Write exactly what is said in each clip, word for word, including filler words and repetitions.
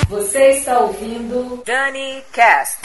Você está ouvindo Dani Cast.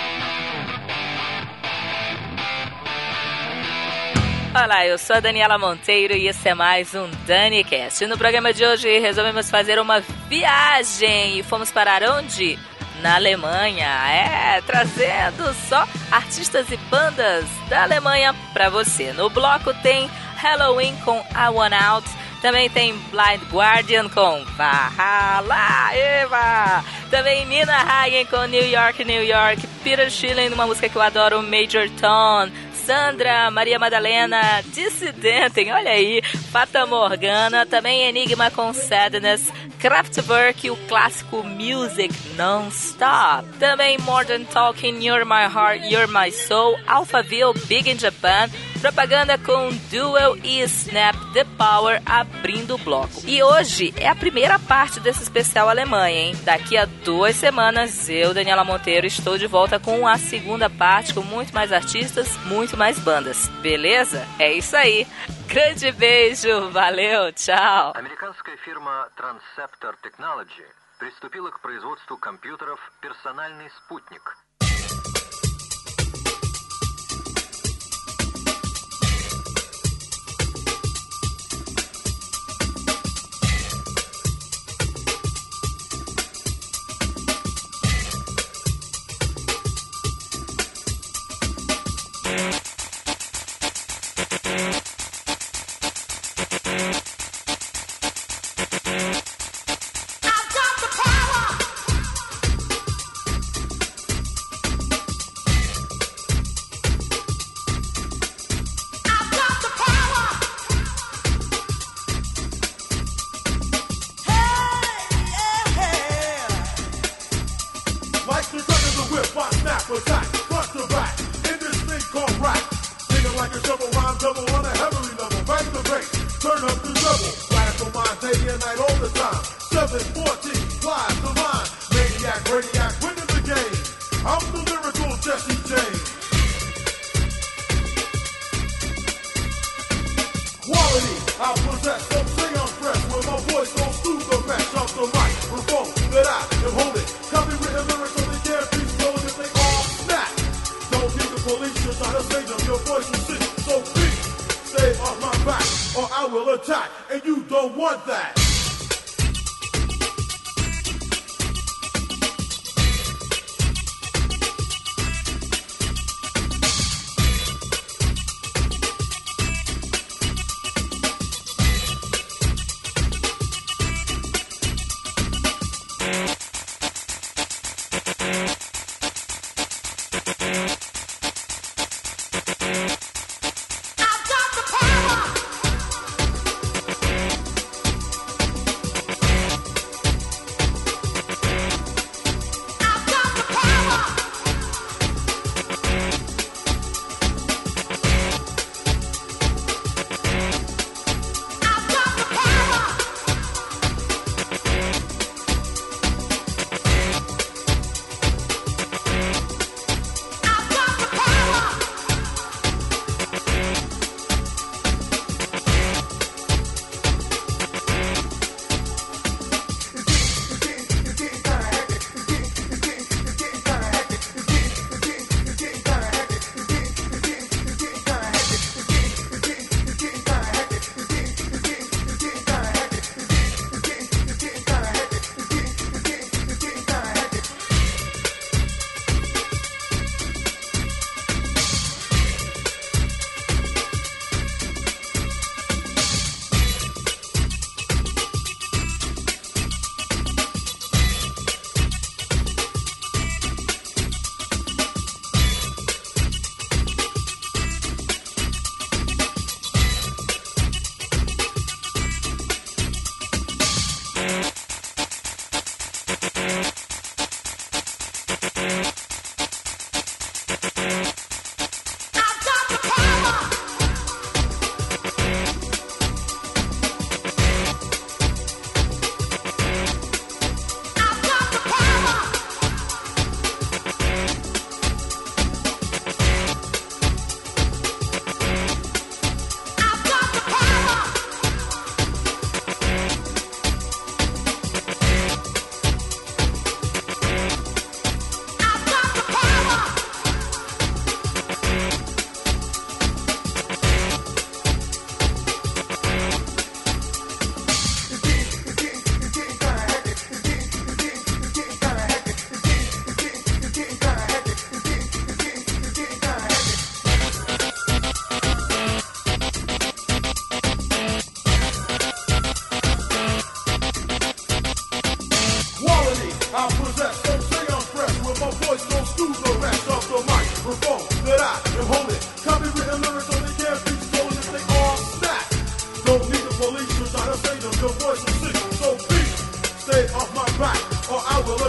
Olá, eu sou a Daniela Monteiro e esse é mais um Dani Cast. No programa de hoje resolvemos fazer uma viagem e fomos parar onde? Na Alemanha, é, trazendo só artistas e bandas da Alemanha pra você. No bloco tem Halloween com I Want Out, também tem Blind Guardian com Valhalla, Eva! Também Nina Hagen com New York, New York, Peter Schilling numa música que eu adoro, Major Tom, Sandra, Maria Madalena, Dissidentem, olha aí, Fata Morgana, também Enigma com Sadness, Kraftwerk, o clássico Music Non-Stop, também Modern Talking, You're My Heart, You're My Soul, Alphaville, Big in Japan, propaganda com Duel e Snap The Power abrindo o bloco. E hoje é a primeira parte desse especial Alemanha, hein? Daqui a duas semanas, eu, Daniela Monteiro, estou de volta com a segunda parte, com muito mais artistas, muito mais bandas. Beleza? É isso aí. Grande beijo, valeu, tchau. Американская фирма Transceptor Technology приступила к производству компьютеров «Персональный спутник».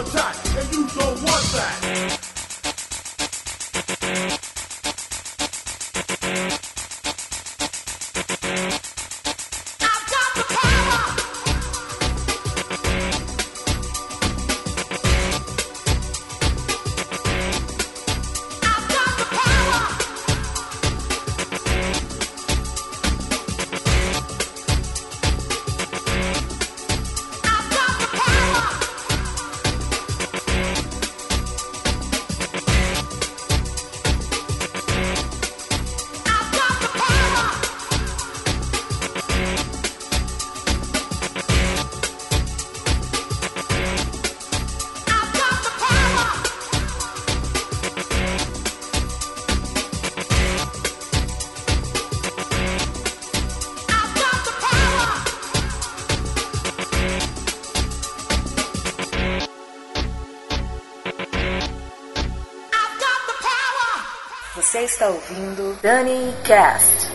attack, and you don't want that. Você está ouvindo Dani Cast.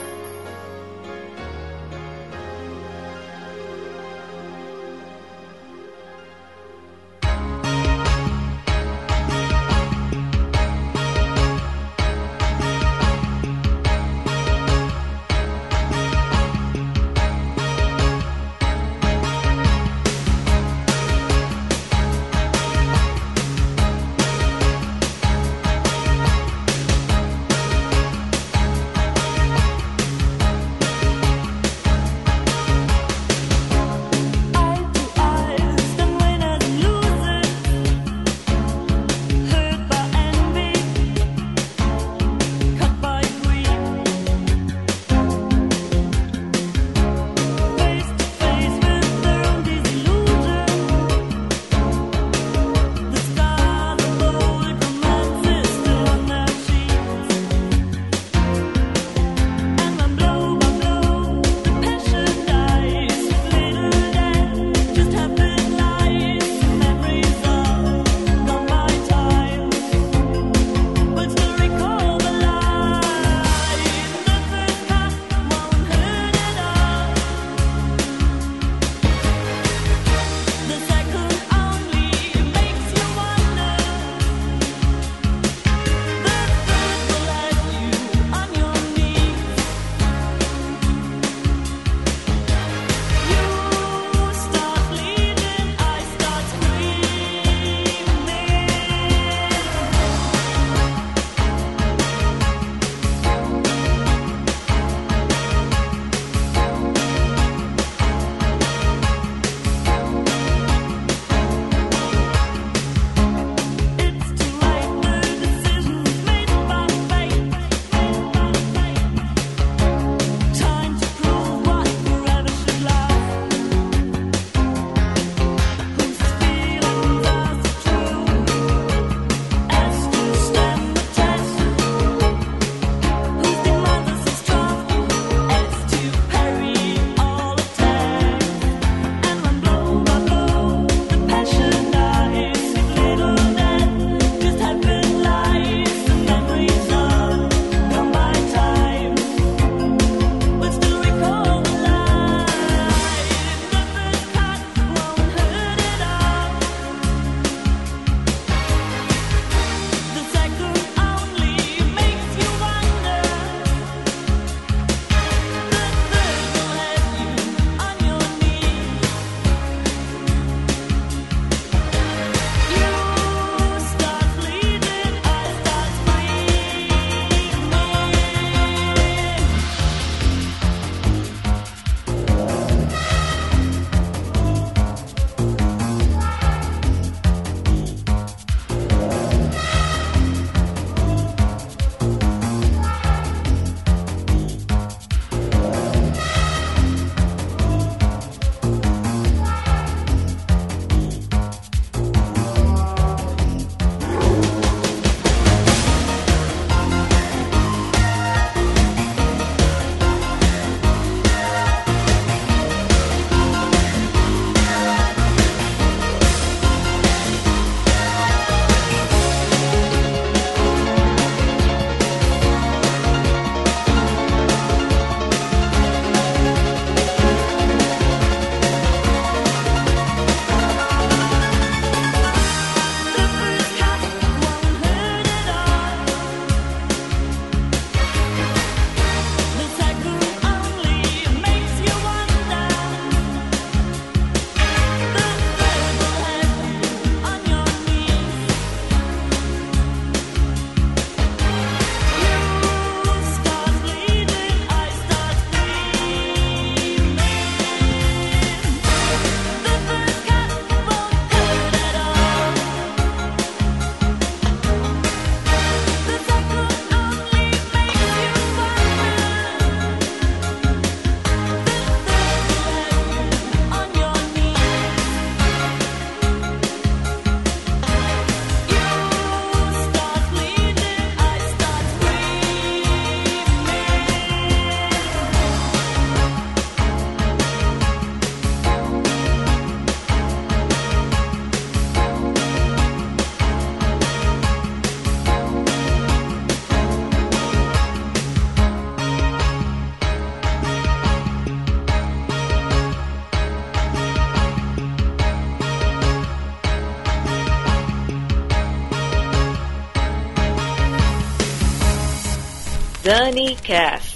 DaniCast.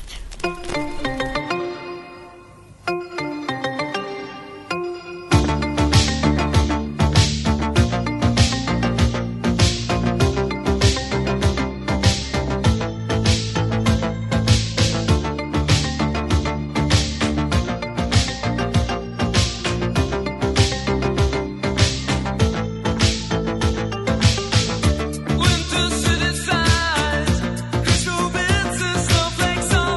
Winter city sighs, crystal bits and snowflakes on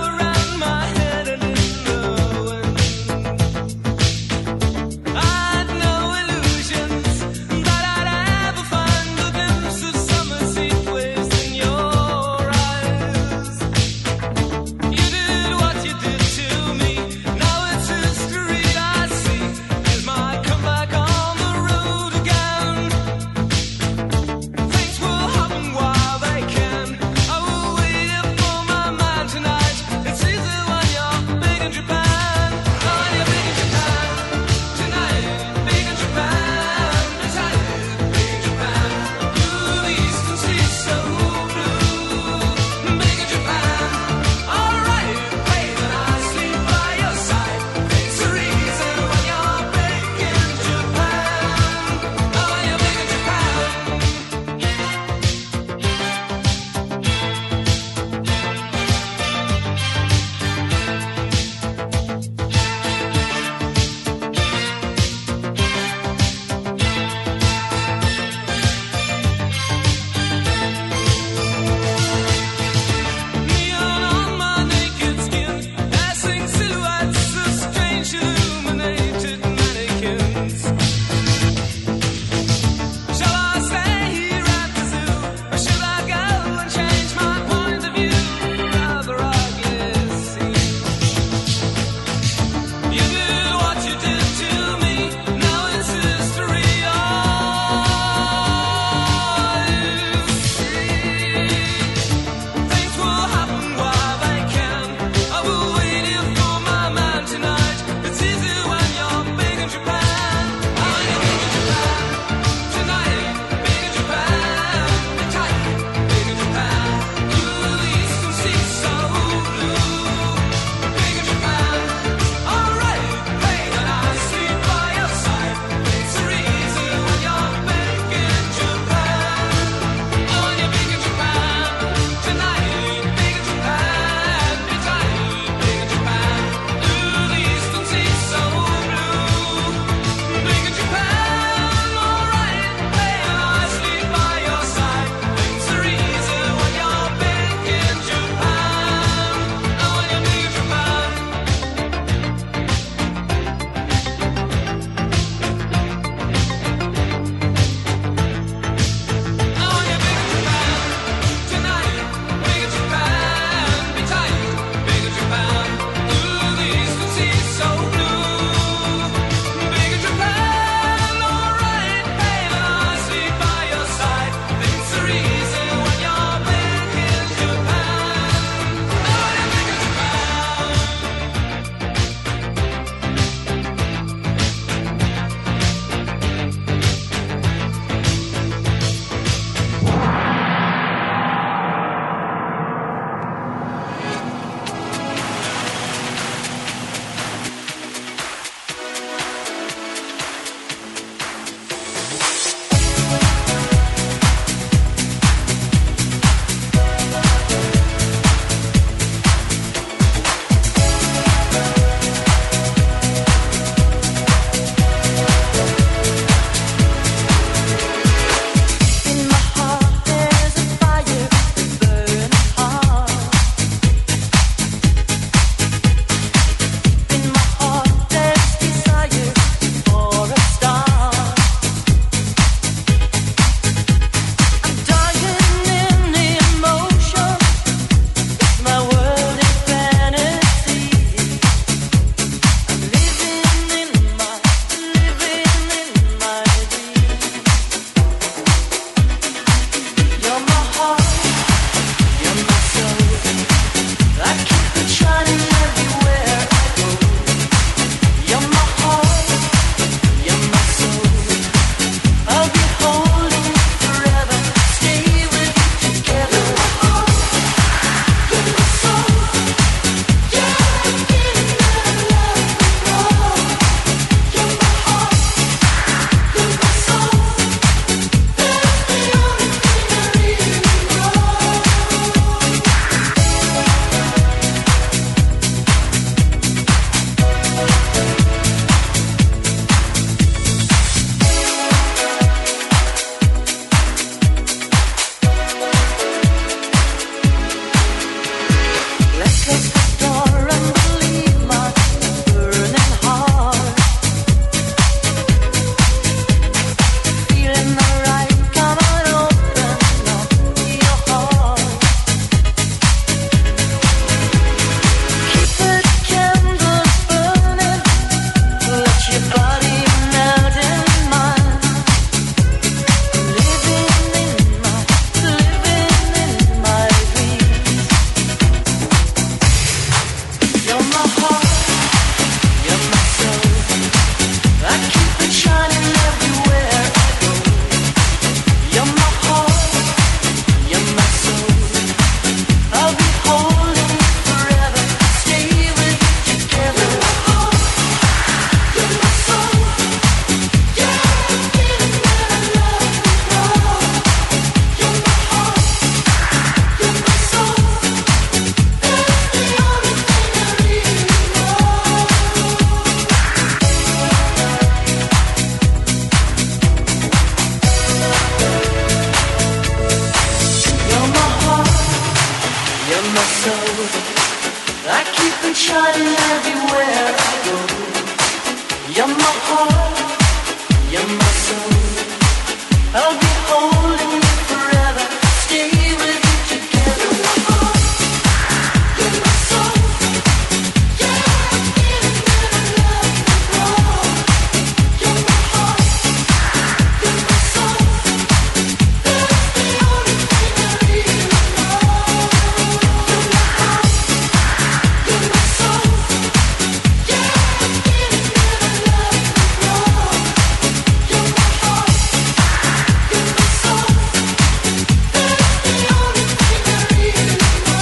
shining everywhere I go. You're my heart, you're my soul. I'll be holding you forever, stay with you together. My heart, you're my soul. Yeah, I'm feeling that I love you more. You're my heart, you're my soul. That's the only thing I really know. You're my heart, you're my soul. Yeah, I'm feeling that I love you more. You're my heart, you're my soul. That's the only thing I really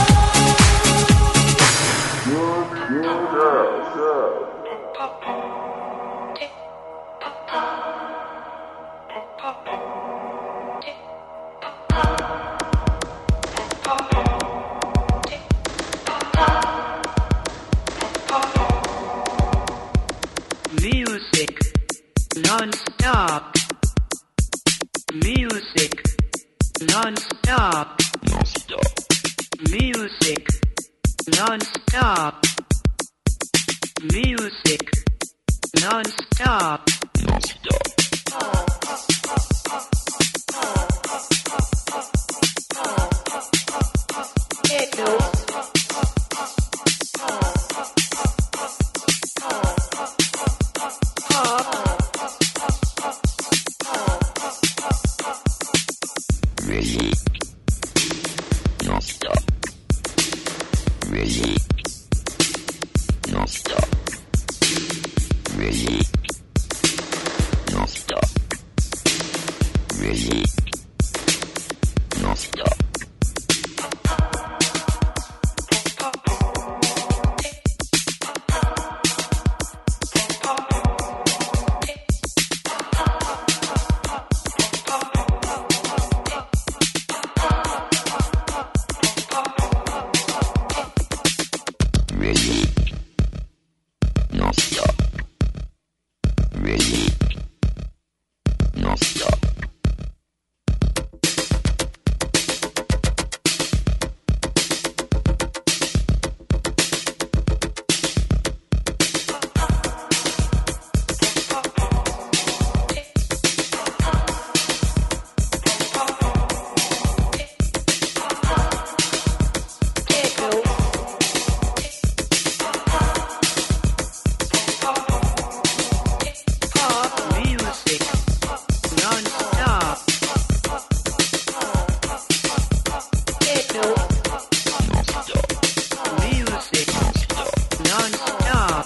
Music non-stop. Music non-stop. Music non-stop. Music non-stop. Music non-stop. Music non-stop.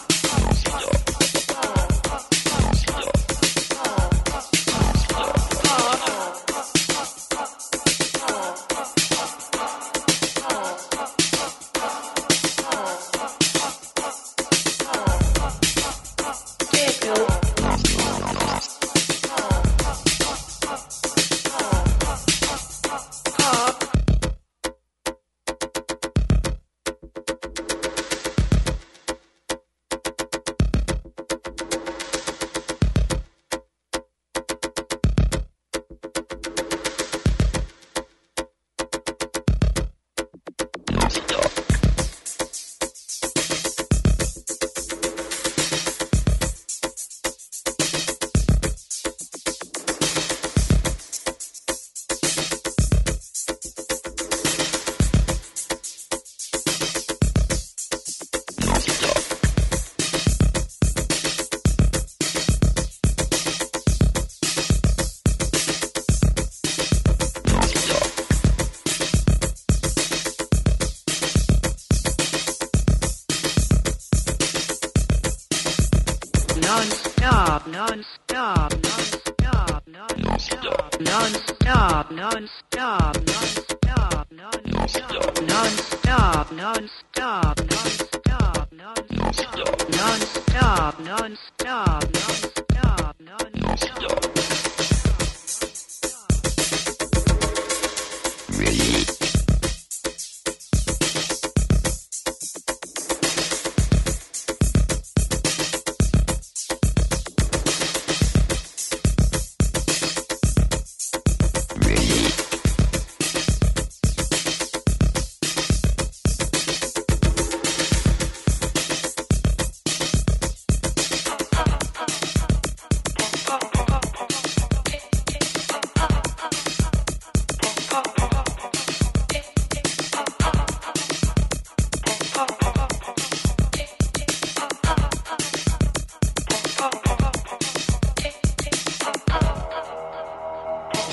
Non-stop, non-stop, non-stop, non-stop, non-stop, non-stop, non-stop, non-stop, non-stop, non-stop, non-stop, non-stop, non-stop, non-stop, non-stop, non-stop.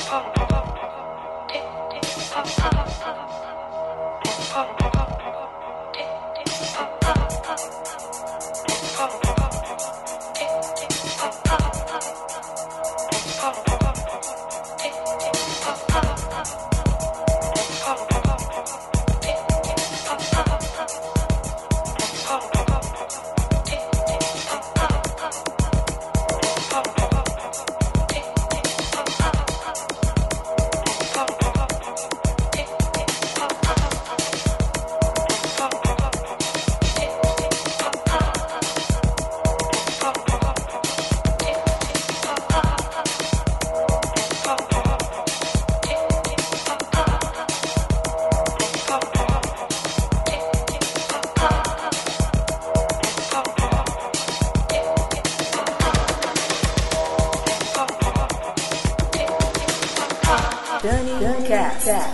Dani Cast.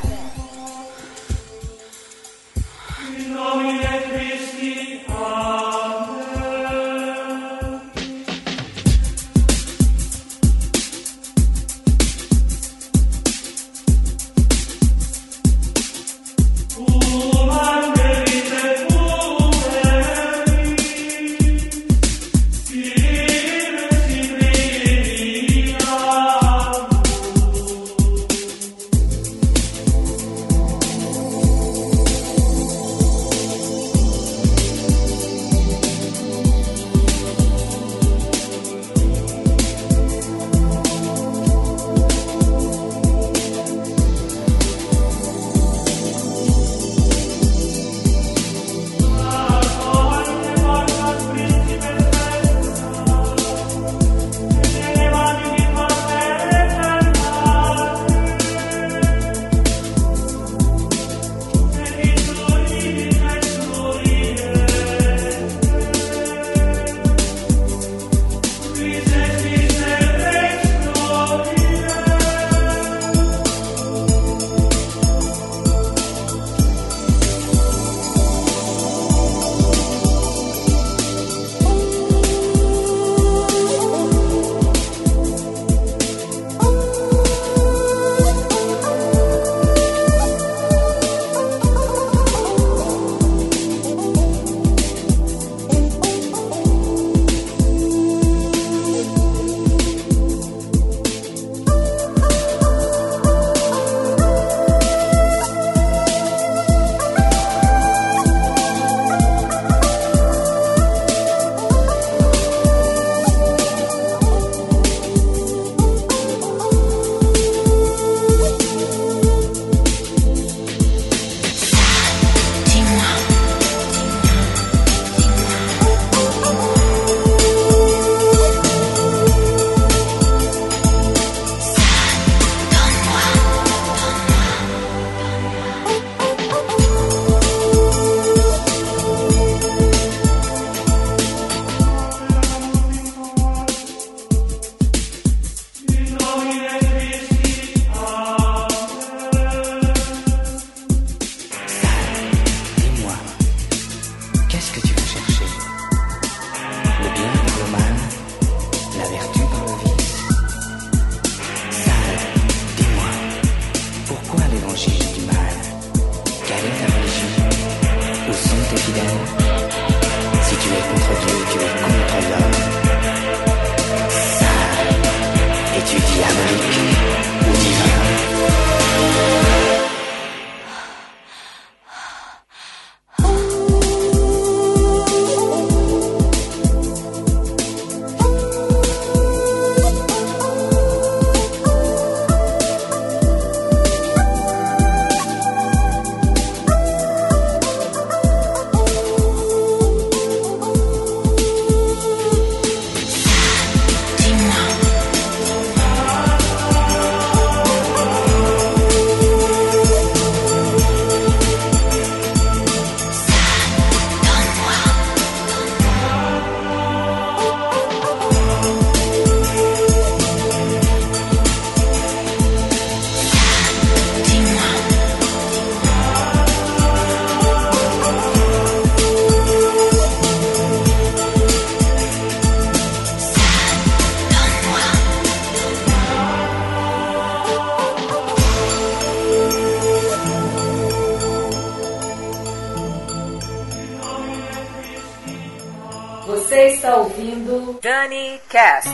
está ouvindo Dani Cast.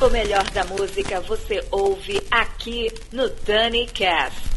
O melhor da música você ouve aqui no DaniCast.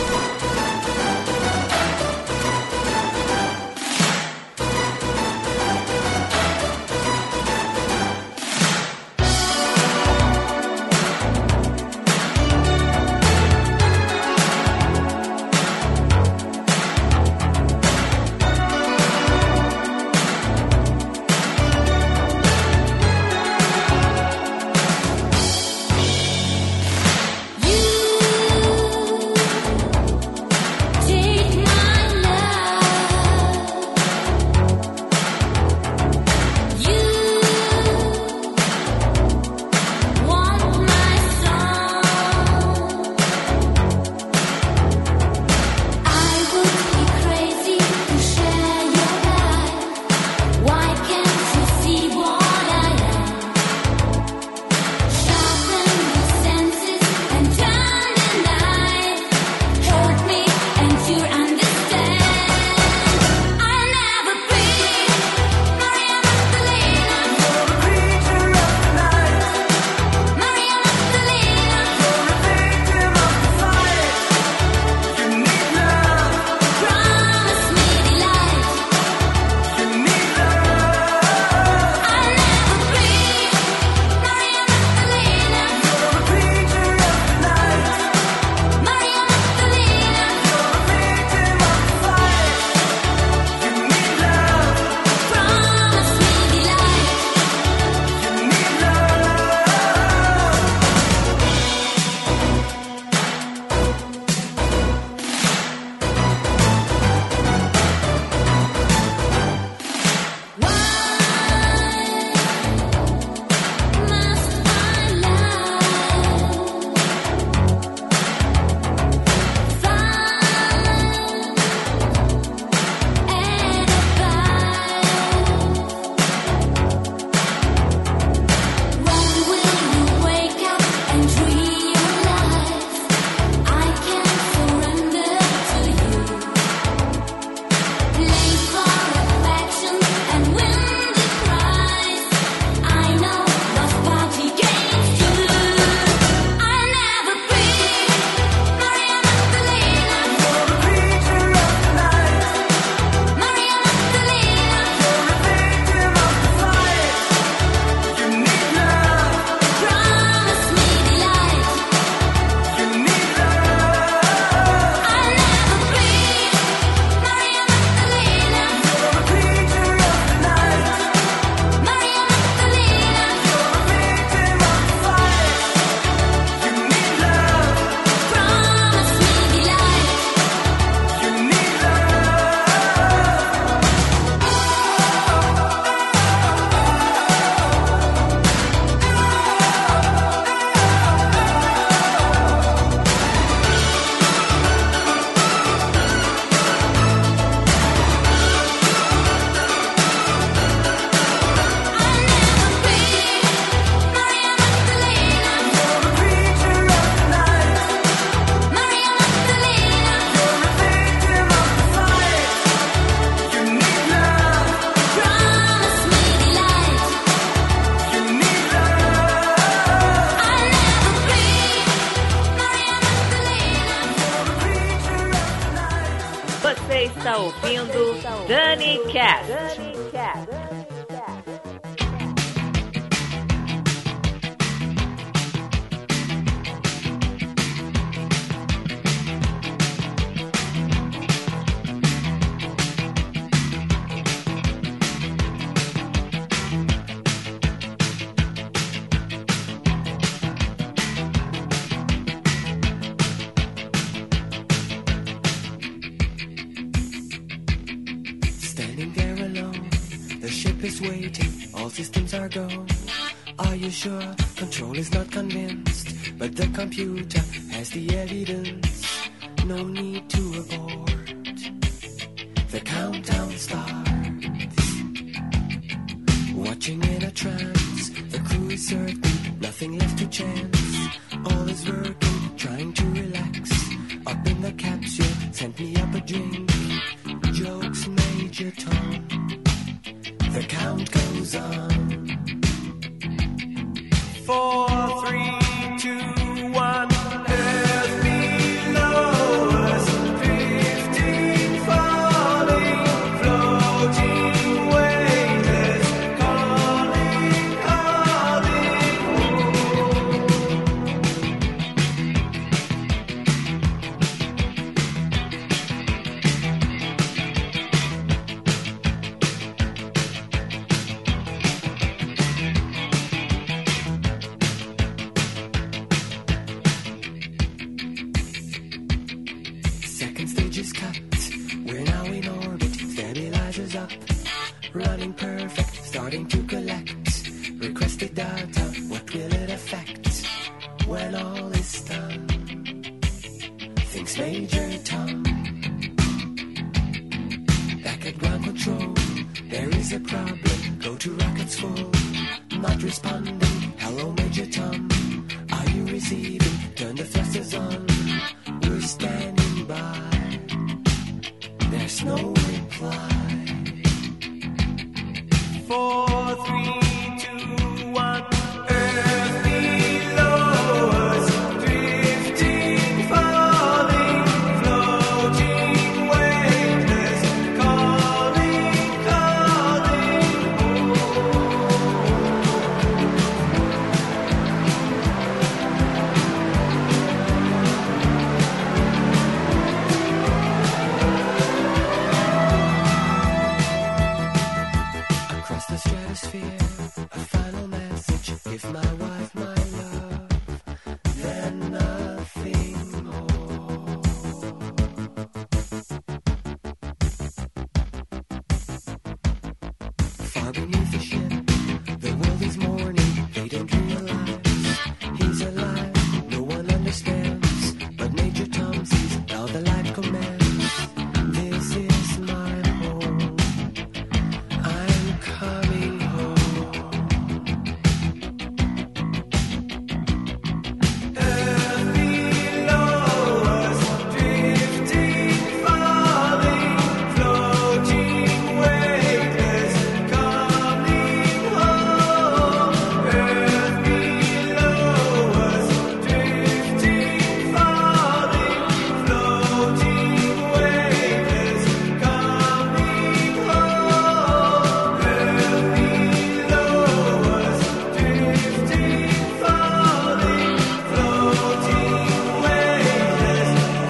Você está ouvindo DaniCast. Is waiting, all systems are go. Are you sure? Control is not convinced, but the computer has the evidence. No need to abort. The countdown starts. Watching in a trance, the crew is certain, nothing left to chance. All is working, trying to relax. Up in the capsule, sent me up a drink. Jokes, Major Tom. The count goes on. Four, We're now in orbit, stabilizers up, running perfect, starting to collect requested data. What will it affect when all is done? Thinks Major Tom. Back at ground control, there is a problem. Go to rockets full, not responding. Hello, Major Tom. Are you receiving? Turn the thrusters on. We're standing by. There's no reply. Four, three, two, one. Earth below us, drifting, falling, floating, weightless, calling, calling across the stratosphere, a final message. If my wife, my love, then nothing more. Far beneath the ship, the world is mourning. They don't realize he's alive. No one understands, but Major Tom sees how the life commands. This is my home. I'm coming home. Earth below us, drifting, falling, floating, weightless, coming home. Earth below us, drifting, falling, floating, weightless, coming home. Earth below us, drifting, falling, floating, weightless,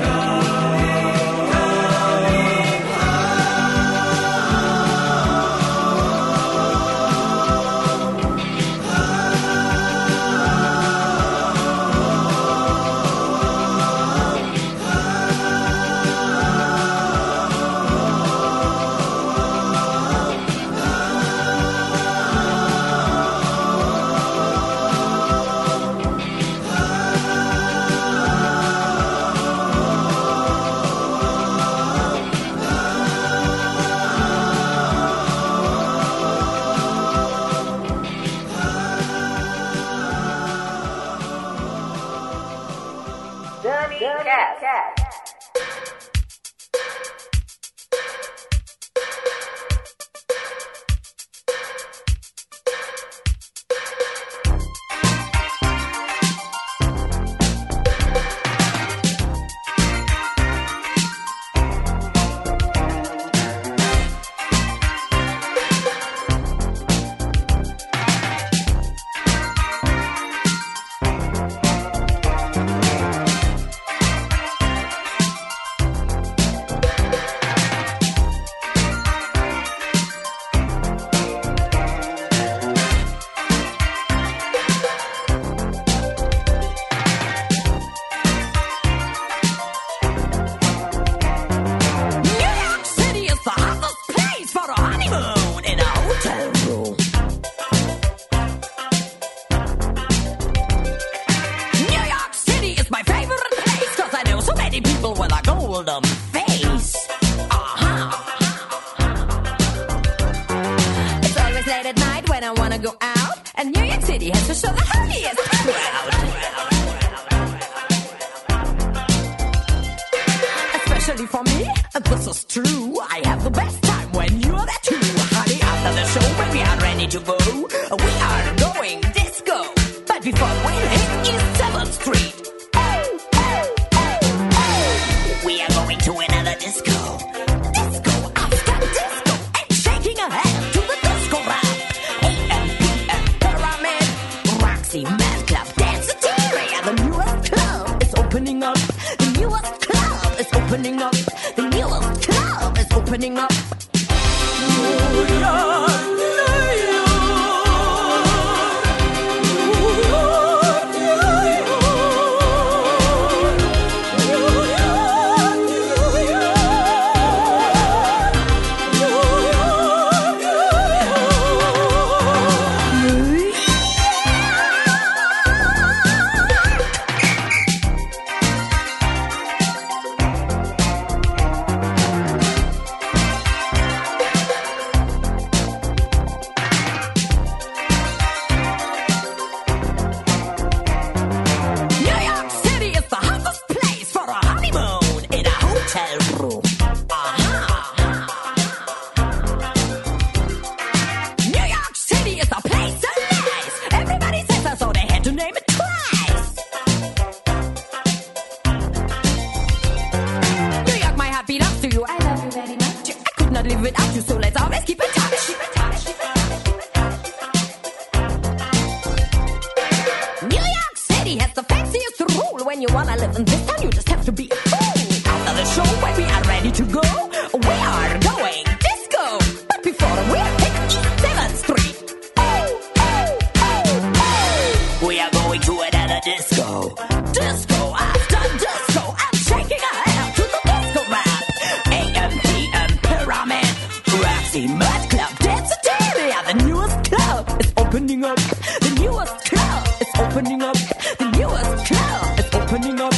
Especially for me, this is true. I have the best time when you're there too. Honey, after the show, when we are ready to go, we are going disco. But before we hit East seventh Street, oh, oh, oh, oh, we are going to another disco. Disco after disco, and shaking our head to the disco rap. A M P M Pyramid, Roxy, Man Club, Danceteria. The newest club is opening up. The newest club is opening up. The newest club is opening up. New York. love you very much. I could not live without you, so let's always keep in touch. Keep in touch, keep in touch, keep in touch. New York City has the fanciest rule. When you wanna live in this town, you just have to be a fool. After the show, when we are ready to go, we are going disco. But before we hit East seventh Street, oh, oh, oh, oh, we are going to another disco. Disco after disco, I'm shaking a hand to the disco rap. A M P M Pyramid, Roxy Mud Club, Dance Italia. The newest club is opening up. The newest club is opening up. The newest club is opening up.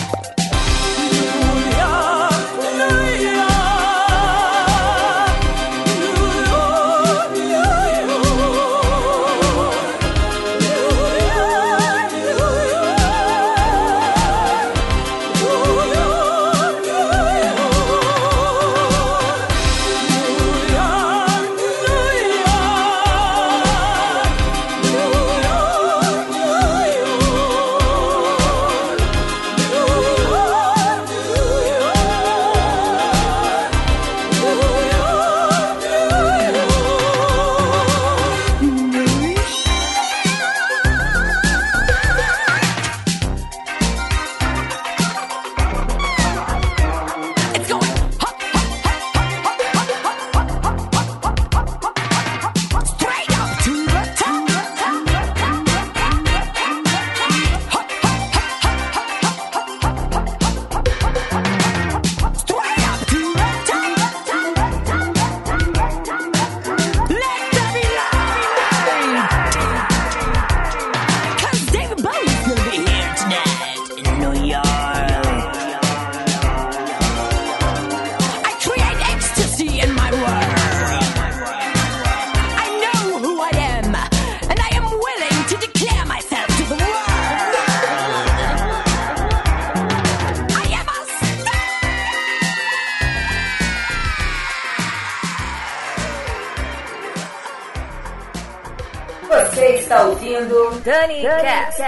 Você está ouvindo Dani Cast.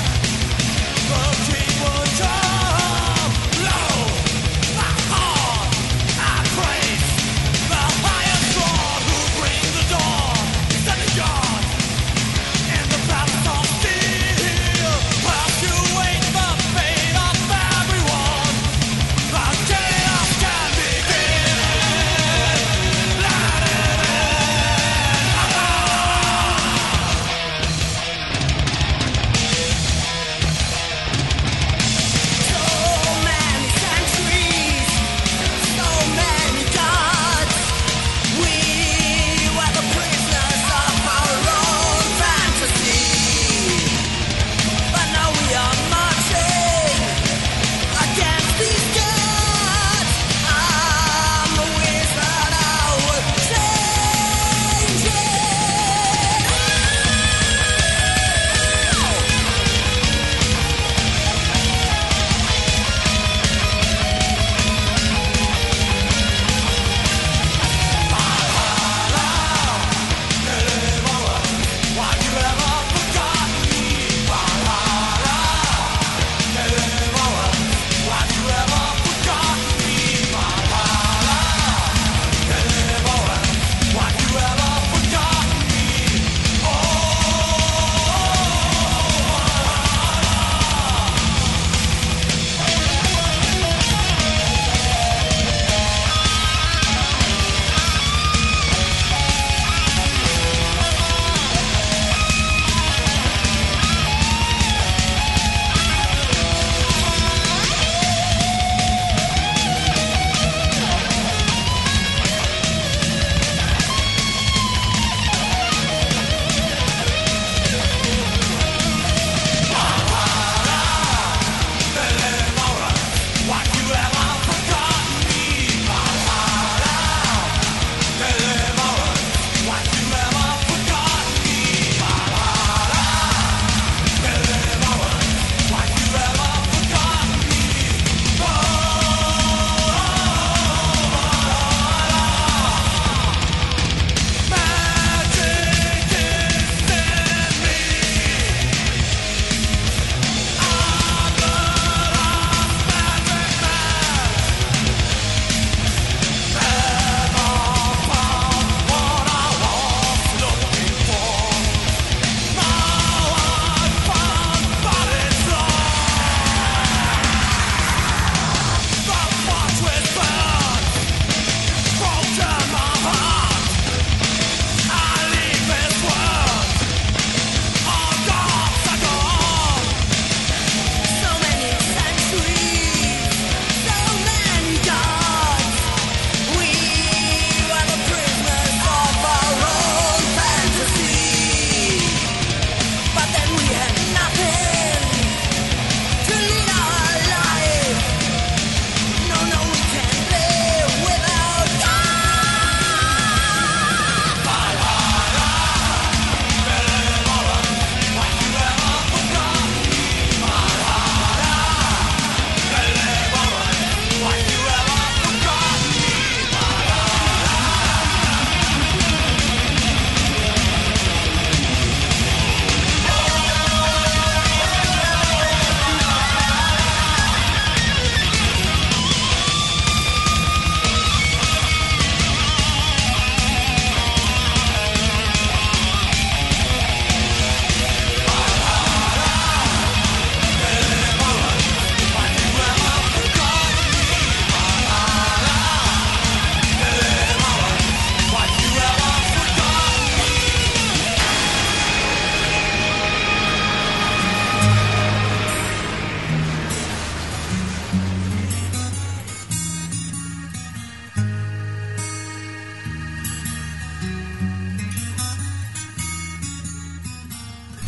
Low, my heart.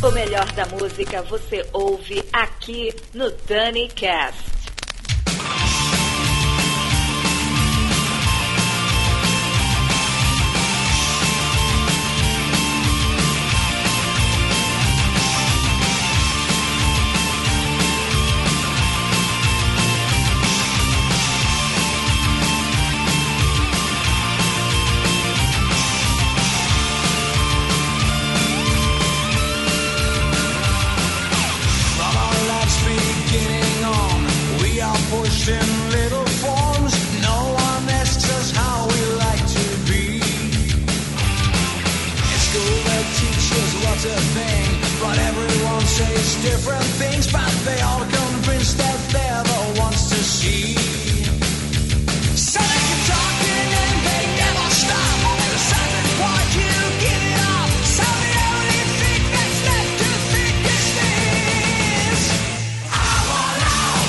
O melhor da música você ouve aqui no DaniCast. In little forms, no one asks us how we like to be. In school they teach us what's a thing, but everyone says different things, but they all convinced that they're the ones to see. So they keep talking and they never stop. At a certain point you give it up. So the only thing that's left to think is this: I want out.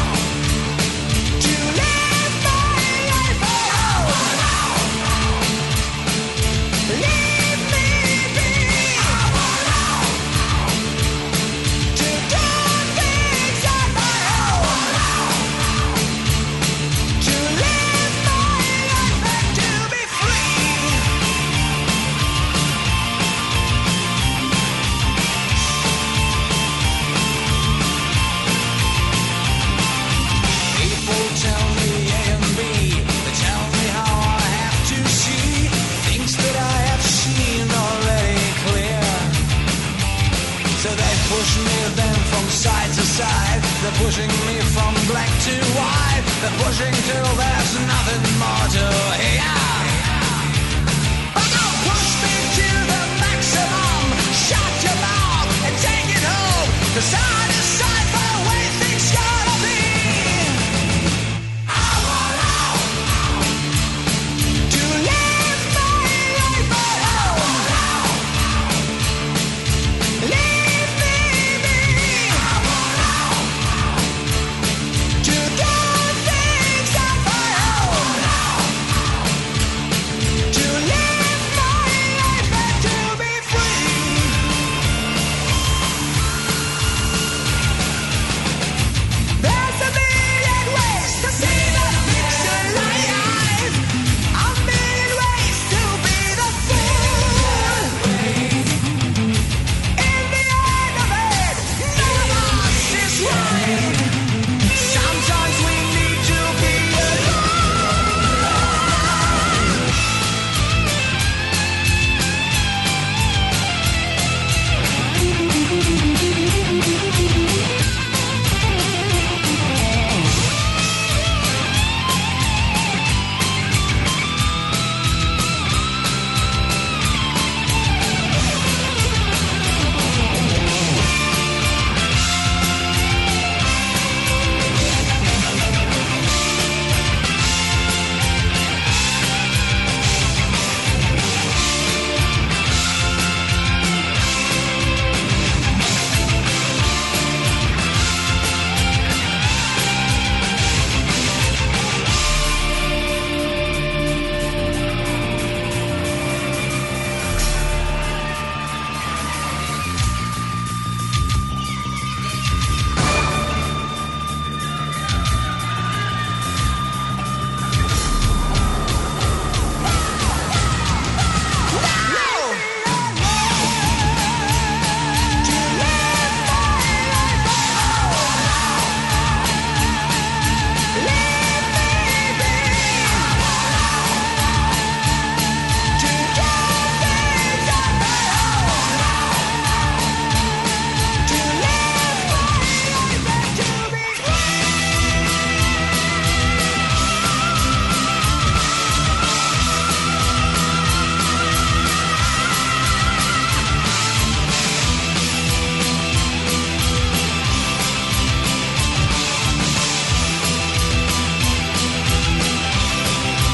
They're pushing me from black to white. They're pushing till there's nothing more to hear. But don't push me to the maximum. Shut your mouth and take it home. 'Cause I decide for the way things gotta be. I want out to live my life at home. Leave me be. I want out to do things on my own. To live my life and to be free. There's a million ways to see the picture life. A million ways to be the fool. In the end of it, none of us is right. Sometimes we need to be alone.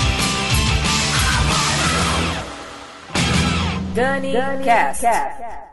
DaniCast.